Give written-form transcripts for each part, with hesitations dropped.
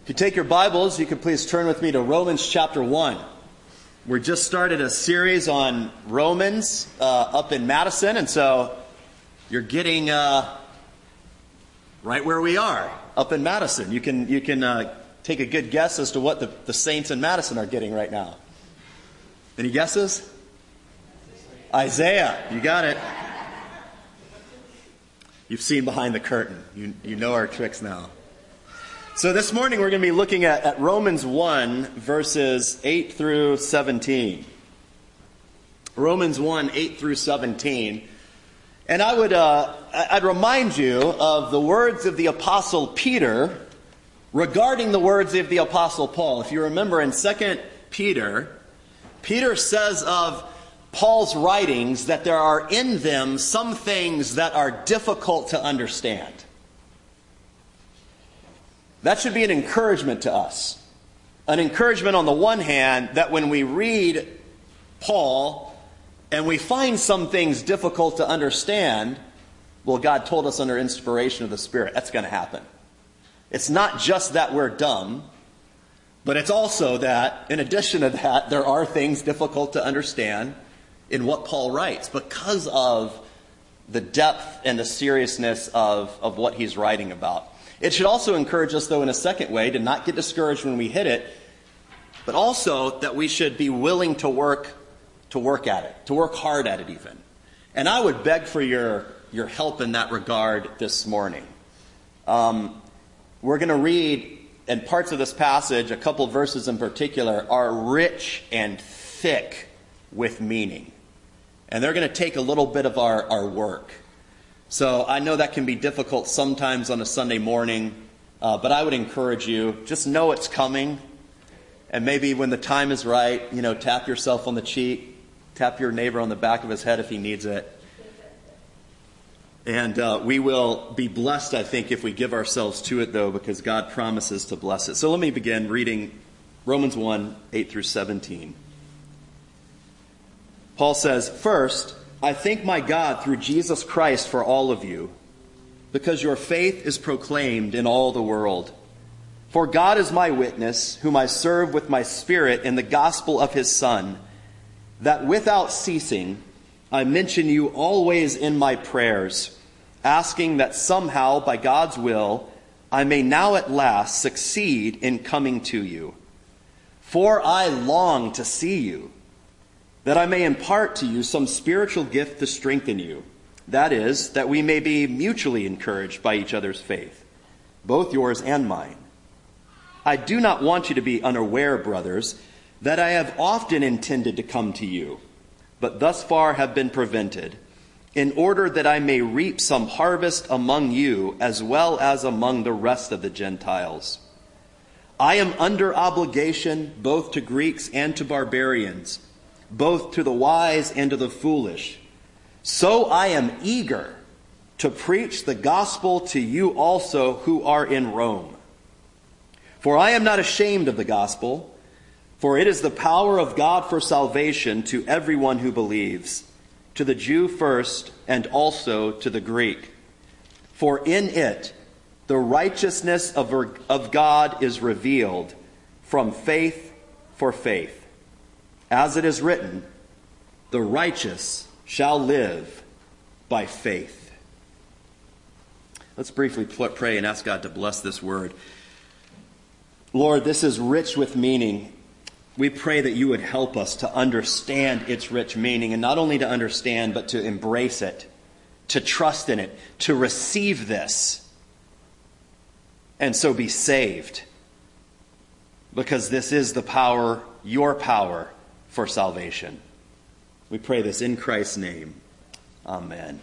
If you take your Bibles, you could please turn with me to Romans chapter 1. We just started a series on Romans up in Madison, and so you're getting right where we are, up in Madison. You can take a good guess as to what the saints in Madison are getting right now. Any guesses? Isaiah, you got it. You've seen behind the curtain. You know our tricks now. So this morning we're going to be looking at Romans 1, verses 8 through 17. Romans 1, 8 through 17. And I'd remind you of the words of the Apostle Peter regarding the words of the Apostle Paul. If you remember in 2 Peter, Peter says of Paul's writings that there are in them some things that are difficult to understand. That should be an encouragement to us. An encouragement on the one hand that when we read Paul and we find some things difficult to understand, well, God told us under inspiration of the Spirit, that's going to happen. It's not just that we're dumb, but it's also that, in addition to that, there are things difficult to understand in what Paul writes because of the depth and the seriousness of what he's writing about. It should also encourage us, though, in a second way, to not get discouraged when we hit it, but also that we should be willing to work at it, to work hard at it even. And I would beg for your help in that regard this morning. We're going to read, and parts of this passage, a couple verses in particular, are rich and thick with meaning. And they're going to take a little bit of our work. So I know that can be difficult sometimes on a Sunday morning, but I would encourage you, just know it's coming. And maybe when the time is right, tap yourself on the cheek, tap your neighbor on the back of his head if he needs it. And we will be blessed, I think, if we give ourselves to it, though, because God promises to bless it. So let me begin reading Romans 1, 8 through 17. Paul says, "First, I thank my God through Jesus Christ for all of you, because your faith is proclaimed in all the world. For God is my witness, whom I serve with my spirit in the gospel of his Son, that without ceasing I mention you always in my prayers, asking that somehow, by God's will, I may now at last succeed in coming to you. For I long to see you, that I may impart to you some spiritual gift to strengthen you. That is, that we may be mutually encouraged by each other's faith, both yours and mine. I do not want you to be unaware, brothers, that I have often intended to come to you, but thus far have been prevented, in order that I may reap some harvest among you as well as among the rest of the Gentiles. I am under obligation both to Greeks and to barbarians, both to the wise and to the foolish. So I am eager to preach the gospel to you also who are in Rome. For I am not ashamed of the gospel, for it is the power of God for salvation to everyone who believes, to the Jew first and also to the Greek. For in it the righteousness of God is revealed from faith for faith. As it is written, the righteous shall live by faith." Let's briefly pray and ask God to bless this word. Lord, this is rich with meaning. We pray that you would help us to understand its rich meaning, and not only to understand, but to embrace it, to trust in it, to receive this, and so be saved. Because this is the power, your power, for salvation. We pray this in Christ's name. Amen.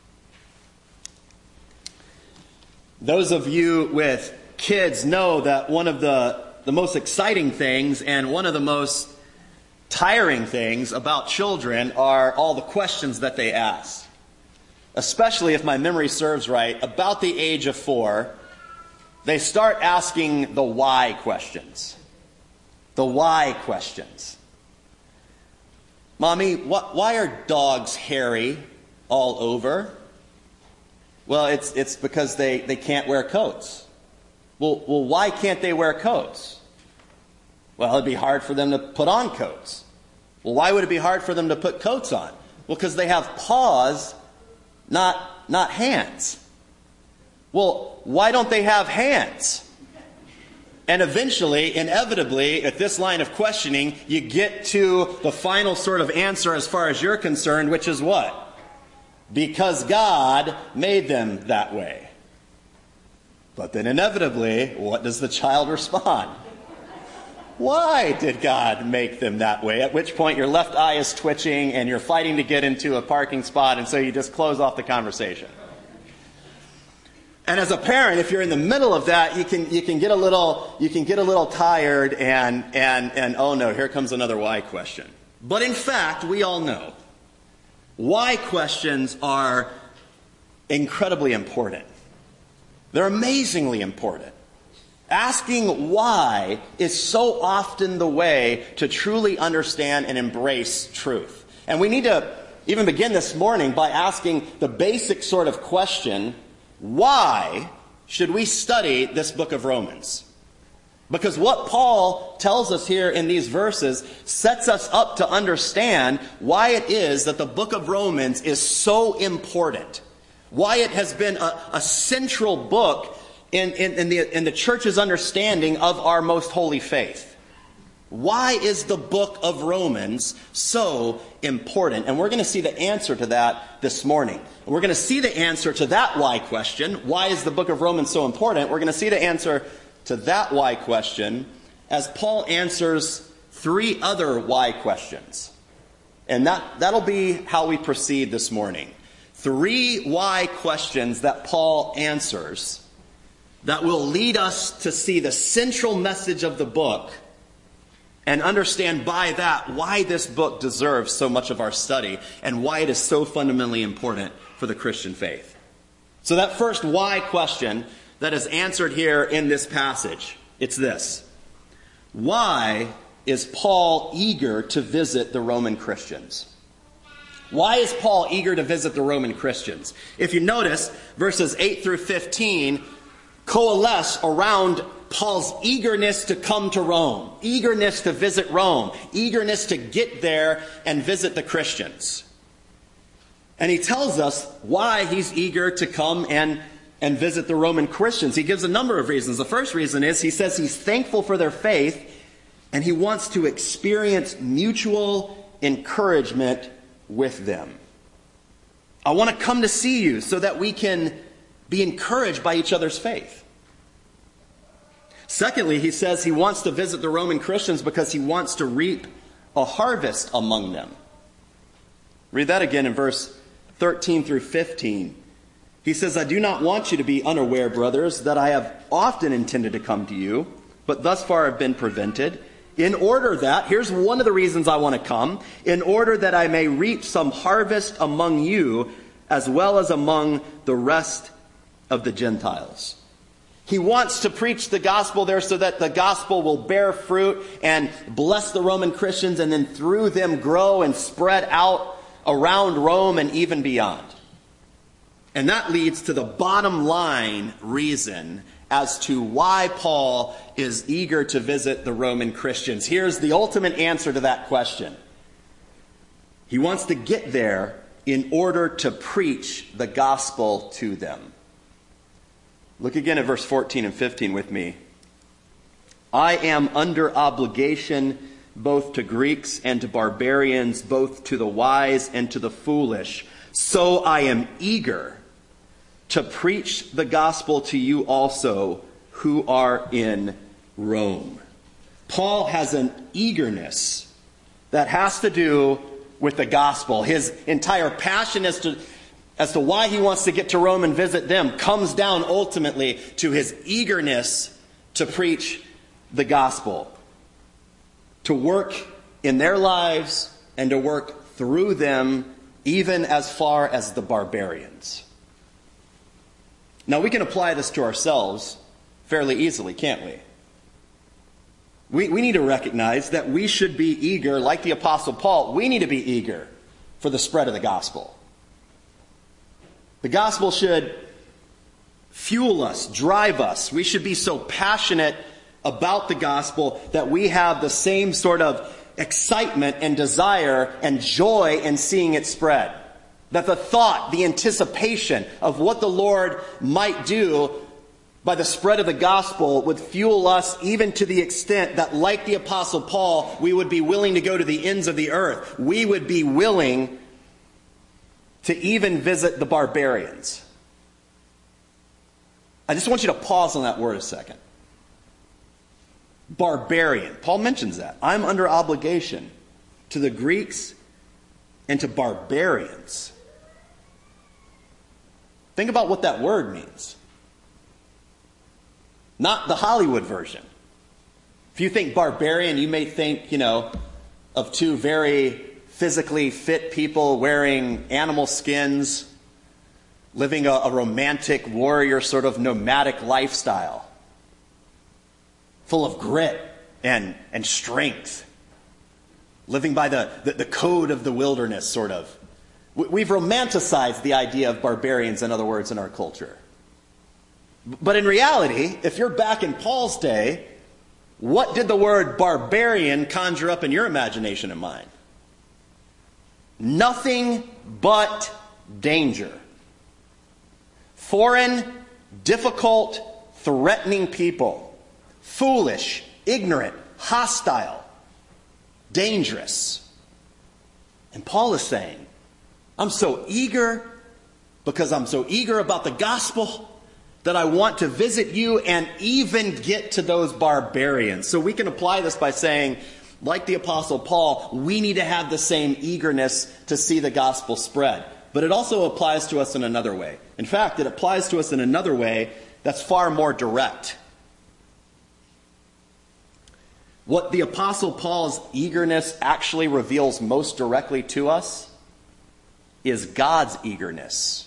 Those of you with kids know that one of the most exciting things and one of the most tiring things about children are all the questions that they ask. Especially if my memory serves right, about the age of 4, they start asking the why questions. The why questions. Mommy, why are dogs hairy all over? Well, it's because they can't wear coats. Well, why can't they wear coats? Well, it'd be hard for them to put on coats. Well, why would it be hard for them to put coats on? Well, because they have paws, not hands. Well, why don't they have hands? And eventually, inevitably, at this line of questioning, you get to the final sort of answer as far as you're concerned, which is what? Because God made them that way. But then inevitably, what does the child respond? Why did God make them that way? At which point your left eye is twitching and you're fighting to get into a parking spot, and so you just close off the conversation. And as a parent, if you're in the middle of that, you can get a little tired and oh no, here comes another why question. But in fact, we all know why questions are incredibly important. They're amazingly important. Asking why is so often the way to truly understand and embrace truth. And we need to even begin this morning by asking the basic sort of question, why should we study this book of Romans? Because what Paul tells us here in these verses sets us up to understand why it is that the book of Romans is so important. Why it has been a central book in the church's understanding of our most holy faith. Why is the book of Romans so important? And we're going to see the answer to that this morning. And we're going to see the answer to that why question. Why is the book of Romans so important? We're going to see the answer to that why question as Paul answers 3 other why questions. And that'll be how we proceed this morning. 3 why questions that Paul answers that will lead us to see the central message of the book and understand by that why this book deserves so much of our study and why it is so fundamentally important for the Christian faith. So that first why question that is answered here in this passage, it's this. Why is Paul eager to visit the Roman Christians? Why is Paul eager to visit the Roman Christians? If you notice, verses 8 through 15 coalesce around Paul's eagerness to come to Rome, eagerness to visit Rome, eagerness to get there and visit the Christians. And he tells us why he's eager to come and visit the Roman Christians. He gives a number of reasons. The first reason is he says he's thankful for their faith and he wants to experience mutual encouragement with them. I want to come to see you so that we can be encouraged by each other's faith. Secondly, he says he wants to visit the Roman Christians because he wants to reap a harvest among them. Read that again in verse 13 through 15. He says, I do not want you to be unaware, brothers, that I have often intended to come to you, but thus far have been prevented, in order that, here's one of the reasons I want to come, in order that I may reap some harvest among you, as well as among the rest of the Gentiles. He wants to preach the gospel there so that the gospel will bear fruit and bless the Roman Christians and then through them grow and spread out around Rome and even beyond. And that leads to the bottom line reason as to why Paul is eager to visit the Roman Christians. Here's the ultimate answer to that question. He wants to get there in order to preach the gospel to them. Look again at verse 14 and 15 with me. I am under obligation both to Greeks and to barbarians, both to the wise and to the foolish. So I am eager to preach the gospel to you also who are in Rome. Paul has an eagerness that has to do with the gospel. His entire passion as to why he wants to get to Rome and visit them comes down ultimately to his eagerness to preach the gospel, to work in their lives and to work through them even as far as the barbarians. Now we can apply this to ourselves fairly easily, can't we? We need to recognize that we should be eager, like the Apostle Paul, we need to be eager for the spread of the gospel. The gospel should fuel us, drive us. We should be so passionate about the gospel that we have the same sort of excitement and desire and joy in seeing it spread. That the thought, the anticipation of what the Lord might do by the spread of the gospel would fuel us even to the extent that, like the Apostle Paul, we would be willing to go to the ends of the earth. We would be willing to even visit the barbarians. I just want you to pause on that word a second. Barbarian. Paul mentions that. I'm under obligation to the Greeks and to barbarians. Think about what that word means. Not the Hollywood version. If you think barbarian, you may think, of two very physically fit people wearing animal skins, living a romantic warrior sort of nomadic lifestyle, full of grit and strength, living by the code of the wilderness, sort of. We've romanticized the idea of barbarians, in other words, in our culture. But in reality, if you're back in Paul's day, what did the word barbarian conjure up in your imagination and mind? Nothing but danger. Foreign, difficult, threatening people. Foolish, ignorant, hostile, dangerous. And Paul is saying, I'm so eager, because I'm so eager about the gospel, that I want to visit you and even get to those barbarians. So we can apply this by saying, like the Apostle Paul, we need to have the same eagerness to see the gospel spread. But it also applies to us in another way. In fact, it applies to us in another way that's far more direct. What the Apostle Paul's eagerness actually reveals most directly to us is God's eagerness.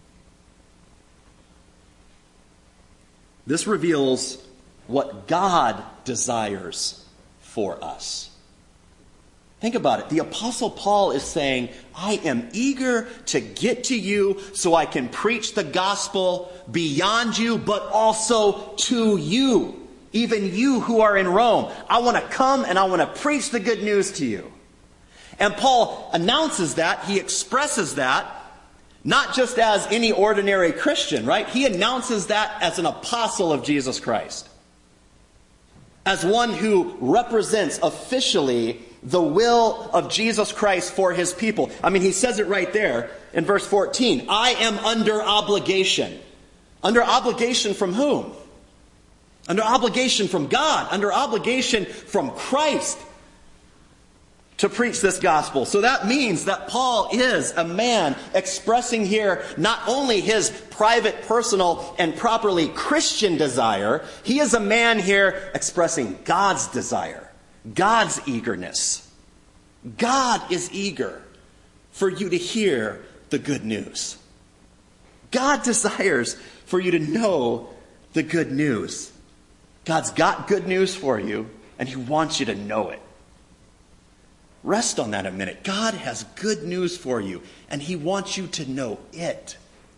This reveals what God desires for us. Think about it. The Apostle Paul is saying, I am eager to get to you so I can preach the gospel beyond you, but also to you, even you who are in Rome. I want to come and I want to preach the good news to you. And Paul announces that, he expresses that, not just as any ordinary Christian, right? He announces that as an apostle of Jesus Christ. As one who represents officially the will of Jesus Christ for his people. I mean, he says it right there in verse 14. I am under obligation. Under obligation from whom? Under obligation from God. Under obligation from Christ to preach this gospel. So that means that Paul is a man expressing here not only his private, personal, and properly Christian desire, he is a man here expressing God's desire, God's eagerness. God is eager for you to hear the good news. God desires for you to know the good news. God's got good news for you, and he wants you to know it. Rest on that a minute. God has good news for you, and he wants you to know it.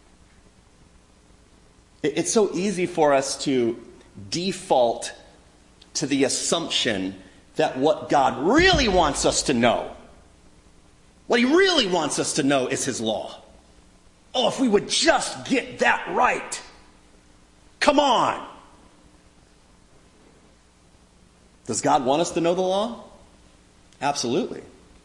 It's so easy for us to default to the assumption that what God really wants us to know, what he really wants us to know is his law. Oh, if we would just get that right. Come on. Does God want us to know the law? Absolutely.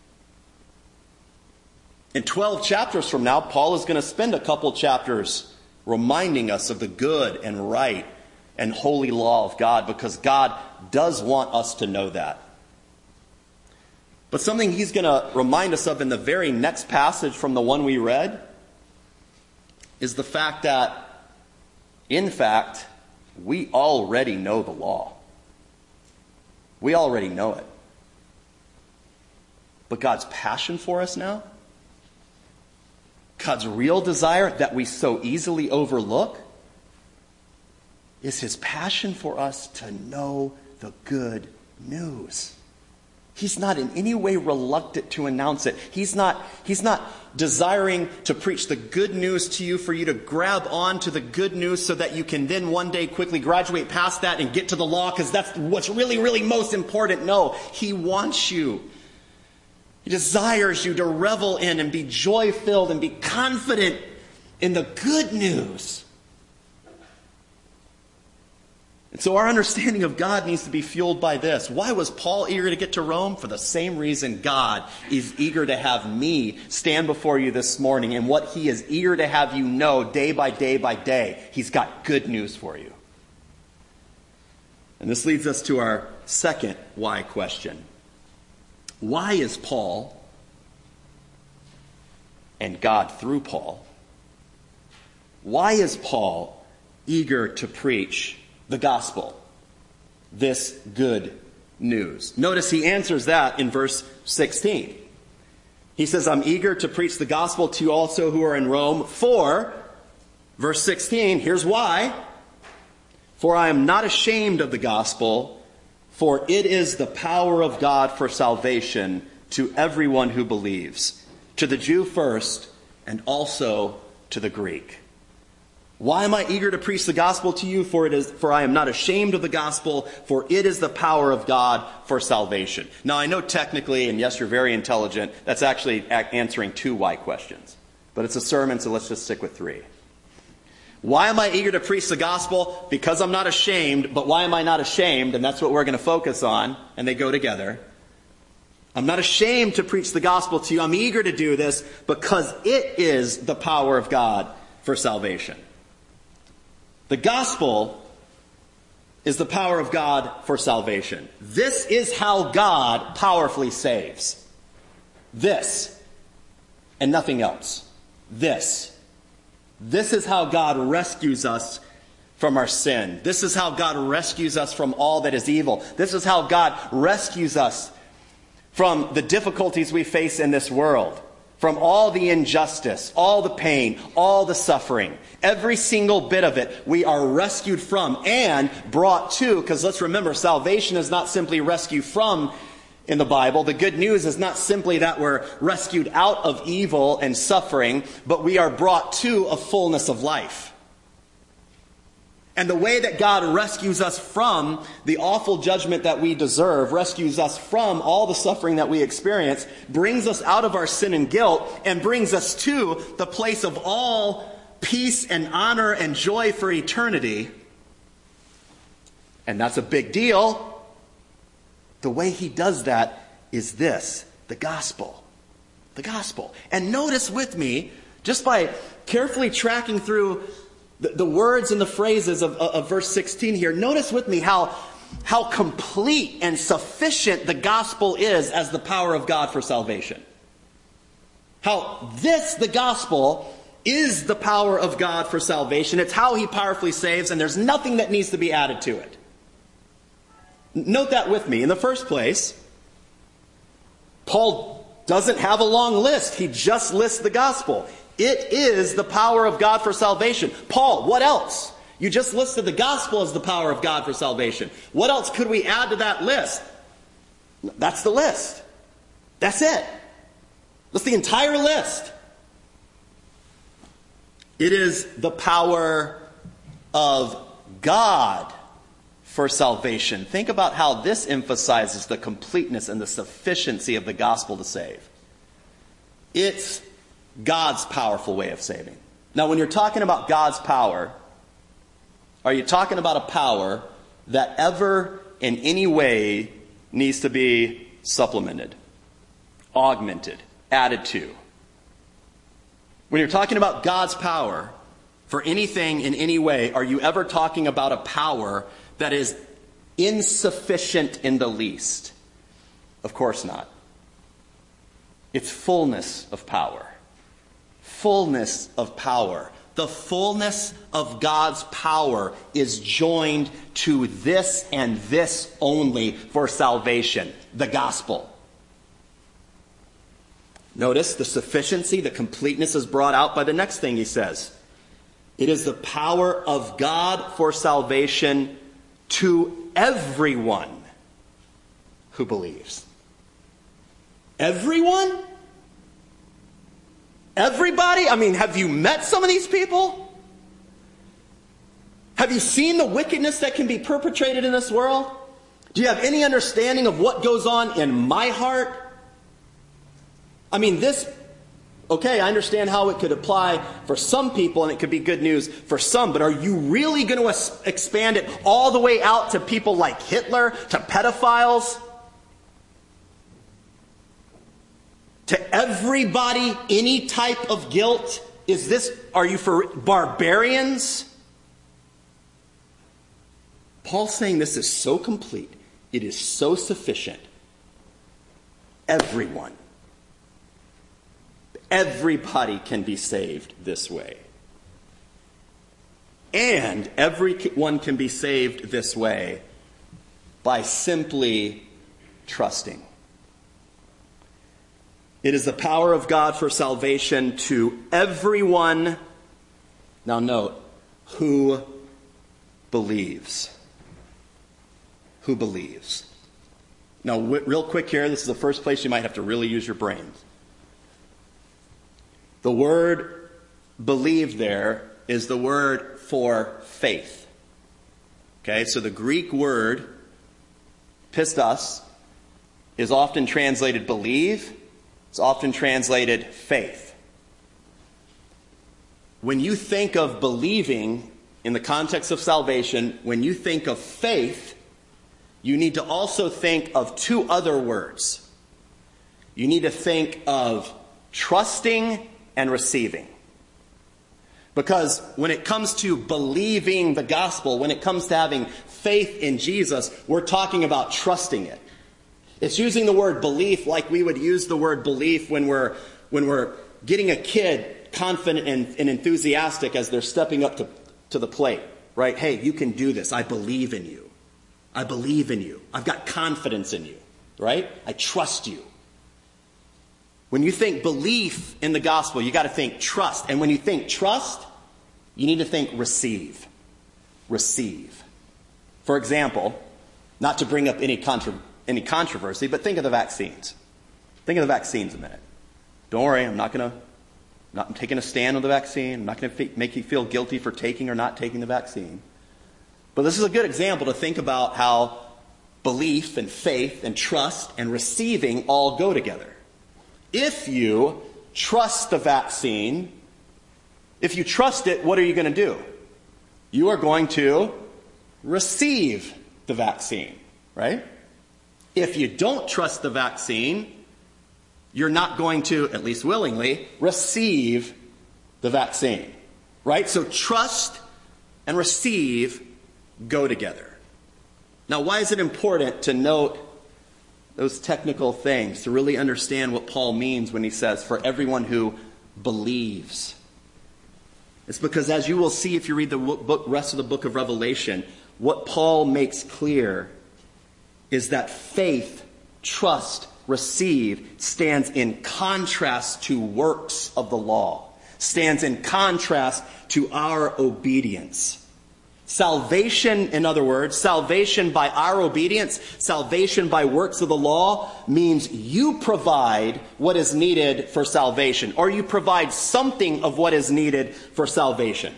In 12 chapters from now, Paul is going to spend a couple chapters reminding us of the good and right and holy law of God, because God does want us to know that. But something he's going to remind us of in the very next passage from the one we read is the fact that, in fact, we already know the law. We already know it. But God's passion for us now, God's real desire that we so easily overlook, is his passion for us to know the good news. He's not in any way reluctant to announce it. He's not desiring to preach the good news to you for you to grab on to the good news so that you can then one day quickly graduate past that and get to the law because that's what's really, really most important. No, he wants you. He desires you to revel in and be joy-filled and be confident in the good news. And so our understanding of God needs to be fueled by this. Why was Paul eager to get to Rome? For the same reason God is eager to have me stand before you this morning. And what he is eager to have you know day by day by day, he's got good news for you. And this leads us to our second why question. Why is Paul, and God through Paul, why is Paul eager to preach the gospel, this good news? Notice he answers that in verse 16. He says, I'm eager to preach the gospel to you also who are in Rome, for, verse 16, here's why, for I am not ashamed of the gospel, for it is the power of God for salvation to everyone who believes, to the Jew first, and also to the Greek. Why am I eager to preach the gospel to you? For I am not ashamed of the gospel, for it is the power of God for salvation. Now, I know technically, and yes, you're very intelligent, that's actually answering 2 why questions. But it's a sermon, so let's just stick with 3. Why am I eager to preach the gospel? Because I'm not ashamed. But why am I not ashamed? And that's what we're going to focus on, and they go together. I'm not ashamed to preach the gospel to you. I'm eager to do this because it is the power of God for salvation. The gospel is the power of God for salvation. This is how God powerfully saves. This and nothing else. This is how God rescues us from our sin. This is how God rescues us from all that is evil. This is how God rescues us from the difficulties we face in this world. From all the injustice, all the pain, all the suffering, every single bit of it, we are rescued from and brought to, because let's remember, salvation is not simply rescue from in the Bible. The good news is not simply that we're rescued out of evil and suffering, but we are brought to a fullness of life. And the way that God rescues us from the awful judgment that we deserve, rescues us from all the suffering that we experience, brings us out of our sin and guilt, and brings us to the place of all peace and honor and joy for eternity. And that's a big deal. The way he does that is this, the gospel. The gospel. And notice with me, just by carefully tracking through the words and the phrases of verse 16 here, notice with me how complete and sufficient the gospel is as the power of God for salvation. How the gospel, is the power of God for salvation. It's how he powerfully saves, and there's nothing that needs to be added to it. Note that with me. In the first place, Paul doesn't have a long list. He just lists the gospel. It is the power of God for salvation. Paul, what else? You just listed the gospel as the power of God for salvation. What else could we add to that list? That's the list. That's it. That's the entire list. It is the power of God for salvation. Think about how this emphasizes the completeness and the sufficiency of the gospel to save. It's God's powerful way of saving. Now, when you're talking about God's power, are you talking about a power that ever in any way needs to be supplemented, augmented, added to? When you're talking about God's power for anything in any way, are you ever talking about a power that is insufficient in the least? Of course not. It's fullness of power. Fullness of power. The fullness of God's power is joined to this and this only for salvation, the gospel. Notice the sufficiency, the completeness is brought out by the next thing he says. It is the power of God for salvation to everyone who believes. Everyone? Everybody? I mean, have you met some of these people? Have you seen the wickedness that can be perpetrated in this world? Do you have any understanding of what goes on in my heart? I mean, okay, I understand how it could apply for some people and it could be good news for some, but are you really going to expand it all the way out to people like Hitler, to pedophiles? To everybody, any type of guilt? Are you for barbarians? Paul's saying this is so complete. It is so sufficient. Everybody can be saved this way. And everyone can be saved this way by simply trusting. It is the power of God for salvation to everyone, now note, who believes. Who believes. Now, real quick here, this is the first place you might have to really use your brains. The word believe there is the word for faith. Okay, so the Greek word pistos is often translated believe. It's often translated faith. When you think of believing in the context of salvation, when you think of faith, you need to also think of two other words. You need to think of trusting and receiving. Because when it comes to believing the gospel, when it comes to having faith in Jesus, we're talking about trusting it. It's using the word belief like we would use the word belief when we're getting a kid confident and enthusiastic as they're stepping up to the plate, right? Hey, you can do this. I believe in you. I believe in you. I've got confidence in you, right? I trust you. When you think belief in the gospel, you got to think trust. And when you think trust, you need to think receive. Receive. For example, not to bring up any controversy, but think of the vaccines. Think of the vaccines a minute. Don't worry, I'm not taking a stand on the vaccine. I'm not going to make you feel guilty for taking or not taking the vaccine. But this is a good example to think about how belief and faith and trust and receiving all go together. If you trust the vaccine, if you trust it, what are you going to do? You are going to receive the vaccine, right? If you don't trust the vaccine, you're not going to, at least willingly, receive the vaccine, right? So trust and receive go together. Now, why is it important to note those technical things, to really understand what Paul means when he says, for everyone who believes? It's because, as you will see if you read the rest of the book of Revelation, what Paul makes clear is that faith, trust, receive stands in contrast to works of the law, stands in contrast to our obedience. Salvation, in other words, salvation by our obedience, salvation by works of the law means you provide what is needed for salvation, or you provide something of what is needed for salvation.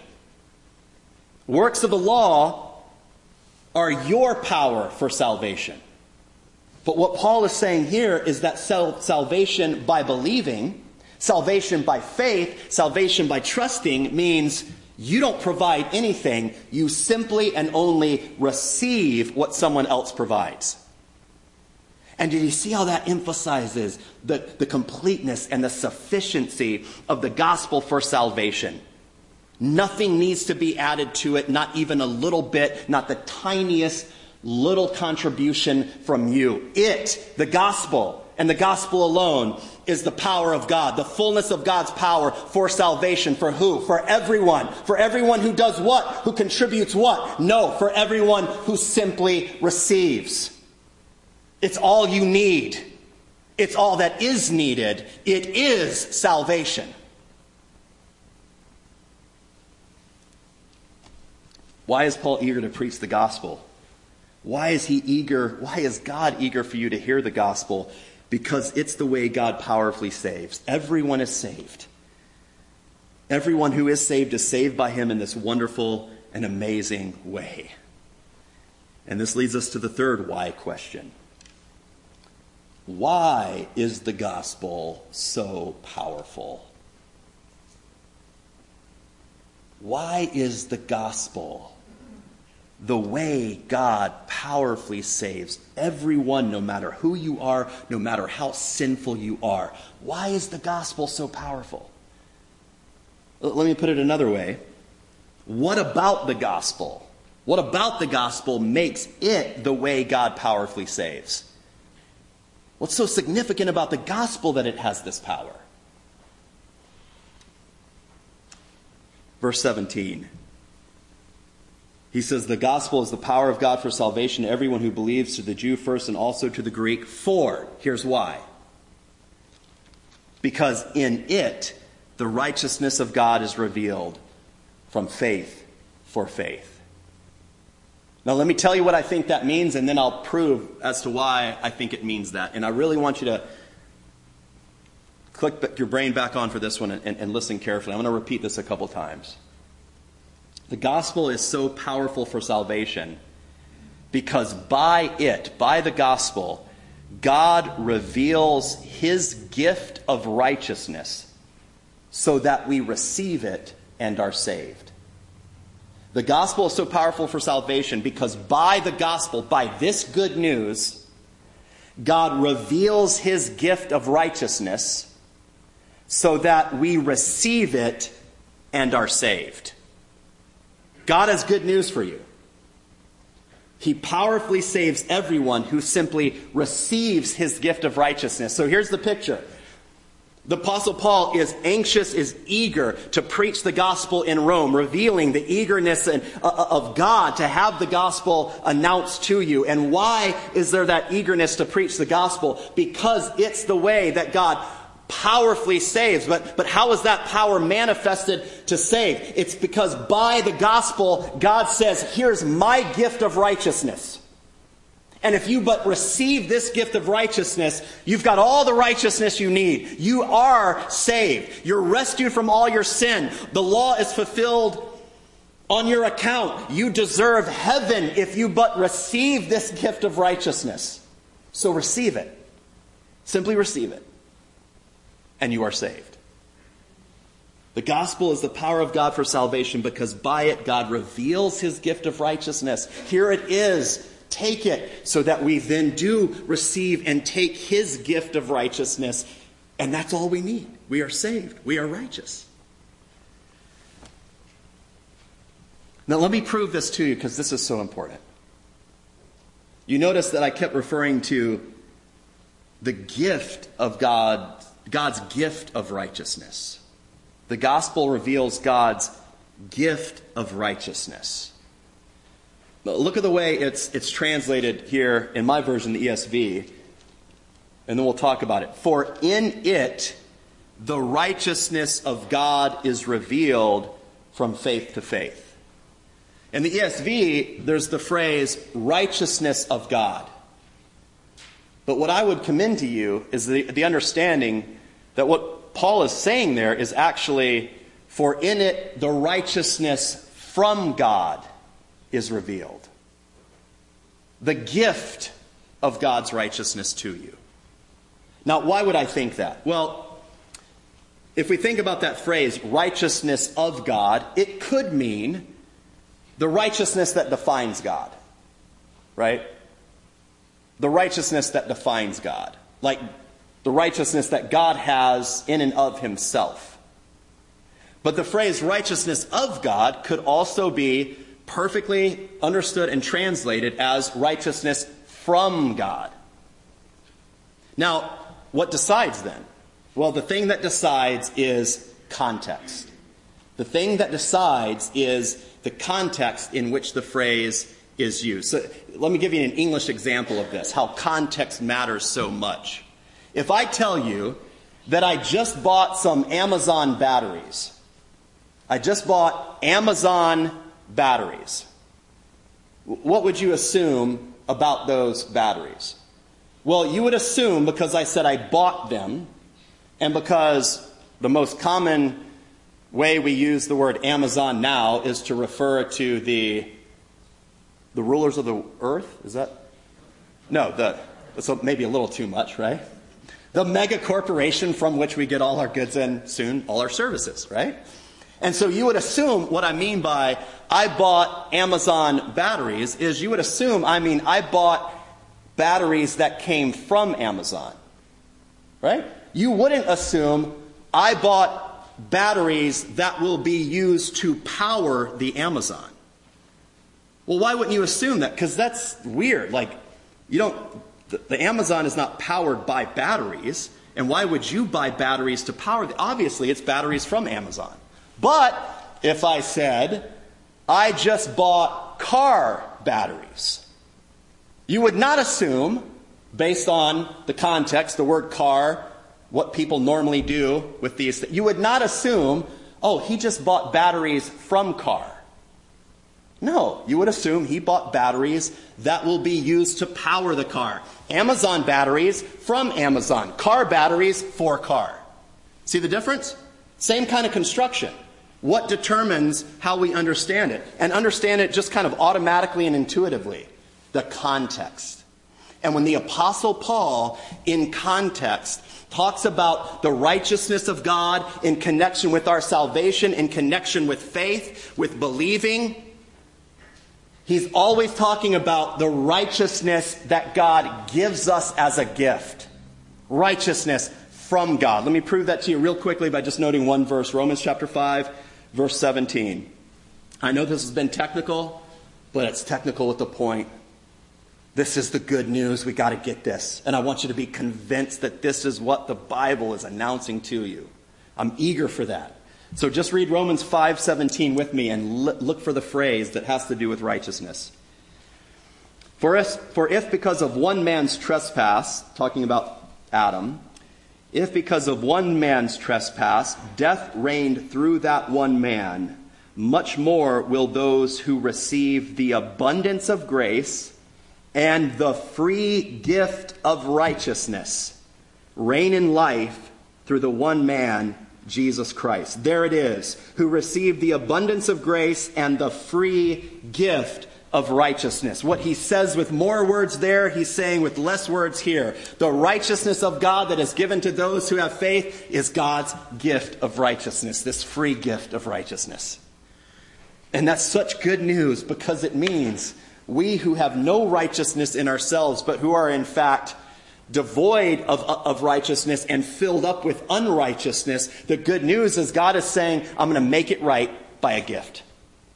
Works of the law are your power for salvation. But what Paul is saying here is that salvation by believing, salvation by faith, salvation by trusting means you don't provide anything. You simply and only receive what someone else provides. And do you see how that emphasizes the completeness and the sufficiency of the gospel for salvation? Nothing needs to be added to it, not even a little bit, not the tiniest little contribution from you. The gospel, and the gospel alone, is the power of God, the fullness of God's power for salvation. For who? For everyone. For everyone who does what? Who contributes what? No, for everyone who simply receives. It's all you need. It's all that is needed. It is salvation. Why is Paul eager to preach the gospel? Why is God eager for you to hear the gospel? because it's the way God powerfully saves. Everyone is saved. Everyone who is saved by him in this wonderful and amazing way. And this leads us to the third why question. Why is the gospel so powerful? Why is the gospel the way God powerfully saves everyone, no matter who you are, no matter how sinful you are? Why is the gospel so powerful? Let me put it another way. What about the gospel? What about the gospel makes it the way God powerfully saves? What's so significant about the gospel that it has this power? Verse 17. He says, the gospel is the power of God for salvation to everyone who believes, to the Jew first and also to the Greek. For, here's why. Because in it, the righteousness of God is revealed from faith for faith. Now let me tell you what I think that means, and then I'll prove as to why I think it means that. And I really want you to click your brain back on for this one and listen carefully. I'm going to repeat this a couple times. The gospel is so powerful for salvation because by it, by the gospel, God reveals his gift of righteousness so that we receive it and are saved. The gospel is so powerful for salvation because by the gospel, by this good news, God reveals his gift of righteousness so that we receive it and are saved. God has good news for you. He powerfully saves everyone who simply receives his gift of righteousness. So here's the picture. The Apostle Paul is anxious, is eager to preach the gospel in Rome, revealing the eagerness of God to have the gospel announced to you. And why is there that eagerness to preach the gospel? Because it's the way that God powerfully saves. But how is that power manifested to save? It's because by the gospel, God says, here's my gift of righteousness. And if you but receive this gift of righteousness, you've got all the righteousness you need. You are saved. You're rescued from all your sin. The law is fulfilled on your account. You deserve heaven if you but receive this gift of righteousness. So receive it. Simply receive it. And you are saved. The gospel is the power of God for salvation because by it God reveals his gift of righteousness. Here it is. Take it so that we then do receive and take his gift of righteousness. And that's all we need. We are saved. We are righteous. Now let me prove this to you because this is so important. You notice that I kept referring to the gift of God's gift of righteousness. The gospel reveals God's gift of righteousness. Look at the way it's translated here in my version, the ESV, and then we'll talk about it. For in it, the righteousness of God is revealed from faith to faith. In the ESV, there's the phrase, righteousness of God. But what I would commend to you is the understanding that what Paul is saying there is actually, for in it, the righteousness from God is revealed. The gift of God's righteousness to you. Now, why would I think that? Well, if we think about that phrase, righteousness of God, it could mean the righteousness that defines God. Right? The righteousness that defines God. Like the righteousness that God has in and of himself. But the phrase righteousness of God could also be perfectly understood and translated as righteousness from God. Now, what decides then? Well, the thing that decides is context. The thing that decides is the context in which the phrase is used. So let me give you an English example of this, how context matters so much. If I tell you that I just bought some Amazon batteries, I just bought Amazon batteries, what would you assume about those batteries? Well, you would assume because I said I bought them, and because the most common way we use the word Amazon now is to refer to the rulers of the earth. Is that? No, that's maybe a little too much, right? The mega corporation from which we get all our goods and soon all our services, right? And so you would assume what I mean by I bought Amazon batteries is you would assume I bought batteries that came from Amazon, right? You wouldn't assume I bought batteries that will be used to power the Amazon. Well, why wouldn't you assume that? Because that's weird. The Amazon is not powered by batteries, and why would you buy batteries to power obviously, it's batteries from Amazon. But if I said, I just bought car batteries, you would not assume, based on the context, the word car, what people normally do with these, you would not assume, oh, he just bought batteries from car. No, you would assume he bought batteries that will be used to power the car. Amazon batteries from Amazon. Car batteries for car. See the difference? Same kind of construction. What determines how we understand it? And understand it just kind of automatically and intuitively. The context. And when the Apostle Paul, in context, talks about the righteousness of God in connection with our salvation, in connection with faith, with believing, he's always talking about the righteousness that God gives us as a gift. Righteousness from God. Let me prove that to you real quickly by just noting one verse. Romans chapter 5, verse 17. I know this has been technical, but it's technical with the point. This is the good news. We got to get this. And I want you to be convinced that this is what the Bible is announcing to you. I'm eager for that. So just read Romans 5:17 with me and look for the phrase that has to do with righteousness. For if because of one man's trespass, talking about Adam, if because of one man's trespass, death reigned through that one man, much more will those who receive the abundance of grace and the free gift of righteousness reign in life through the one man, Jesus Christ. There it is, who received the abundance of grace and the free gift of righteousness. What he says with more words there, he's saying with less words here. The righteousness of God that is given to those who have faith is God's gift of righteousness, this free gift of righteousness. And that's such good news because it means we who have no righteousness in ourselves, but who are in fact devoid of righteousness and filled up with unrighteousness, the good news is God is saying, I'm going to make it right by a gift.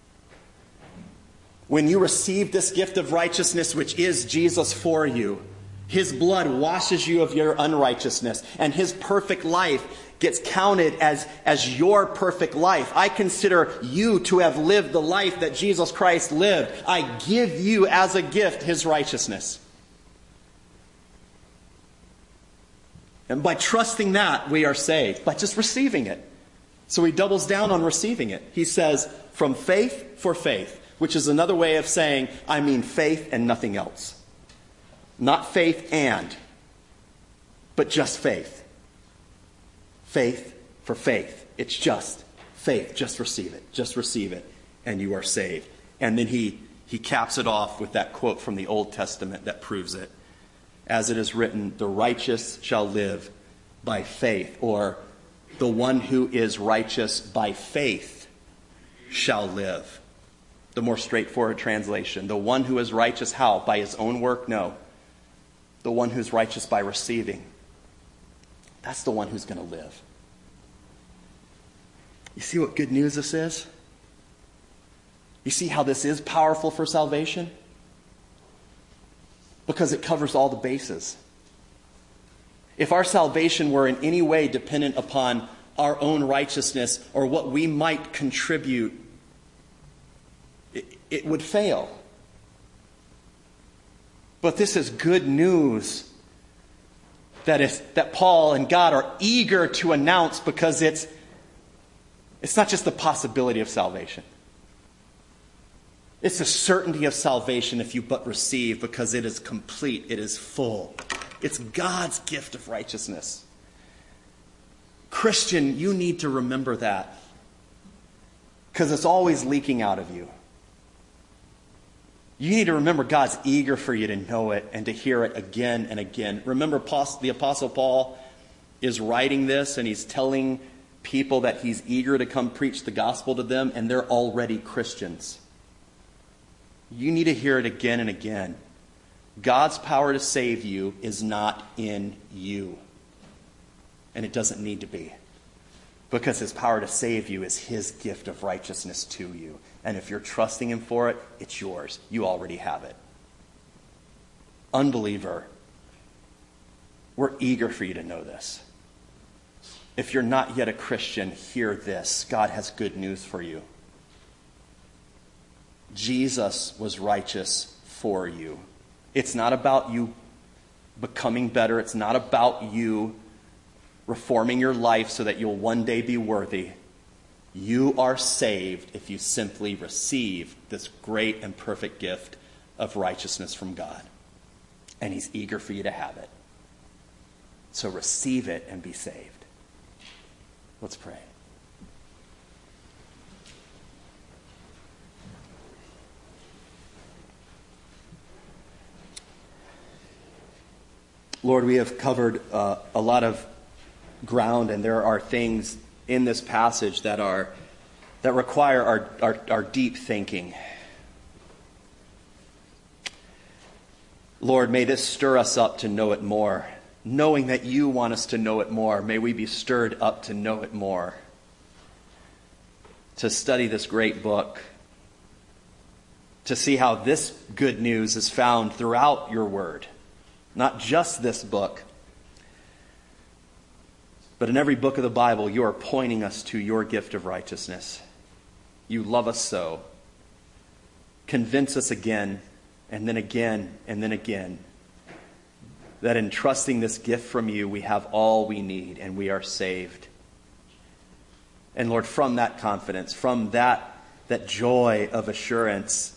When you receive this gift of righteousness, which is Jesus for you, his blood washes you of your unrighteousness, and his perfect life gets counted as your perfect life. I consider you to have lived the life that Jesus Christ lived. I give you as a gift his righteousness. And by trusting that, we are saved. By just receiving it. So he doubles down on receiving it. He says, from faith for faith, which is another way of saying, I mean faith and nothing else. Not faith and, but just faith. Faith for faith. It's just faith. Just receive it. Just receive it. And you are saved. And then he caps it off with that quote from the Old Testament that proves it. As it is written, the righteous shall live by faith. Or the one who is righteous by faith shall live. The more straightforward translation. The one who is righteous how? By his own work? No. The one who's righteous by receiving. That's the one who's going to live. You see what good news this is? You see how this is powerful for salvation? Because it covers all the bases. If our salvation were in any way dependent upon our own righteousness or what we might contribute, it would fail. But this is good news that Paul and God are eager to announce, because it's not just the possibility of salvation. It's the certainty of salvation if you but receive, because it is complete, it is full. It's God's gift of righteousness. Christian, you need to remember that, because it's always leaking out of you. You need to remember God's eager for you to know it and to hear it again and again. Remember, the Apostle Paul is writing this, and he's telling people that he's eager to come preach the gospel to them, and they're already Christians. You need to hear it again and again. God's power to save you is not in you. And it doesn't need to be. Because his power to save you is his gift of righteousness to you. And if you're trusting him for it, it's yours. You already have it. Unbeliever, we're eager for you to know this. If you're not yet a Christian, hear this. God has good news for you. Jesus was righteous for you. It's not about you becoming better. It's not about you reforming your life so that you'll one day be worthy. You are saved if you simply receive this great and perfect gift of righteousness from God. And he's eager for you to have it. So receive it and be saved. Let's pray. Lord, we have covered a lot of ground, and there are things in this passage that require our deep thinking. Lord, may this stir us up to know it more. Knowing that you want us to know it more, may we be stirred up to know it more. To study this great book. To see how this good news is found throughout your word. Not just this book, but in every book of the Bible, you are pointing us to your gift of righteousness. You love us so. Convince us again, and then again, and then again, that in trusting this gift from you, we have all we need, and we are saved. And Lord, from that confidence, from that joy of assurance,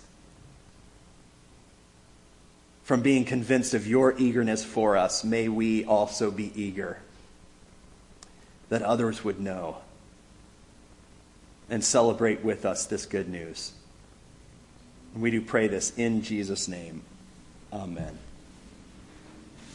from being convinced of your eagerness for us, may we also be eager that others would know and celebrate with us this good news. And we do pray this in Jesus' name. Amen.